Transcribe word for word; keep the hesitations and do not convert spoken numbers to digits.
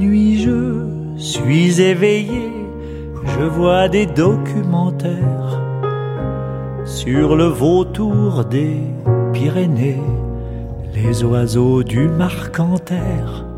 nuit je suis éveillé, je vois des documentaires sur le vautour des Pyrénées, les oiseaux du Marcanterre.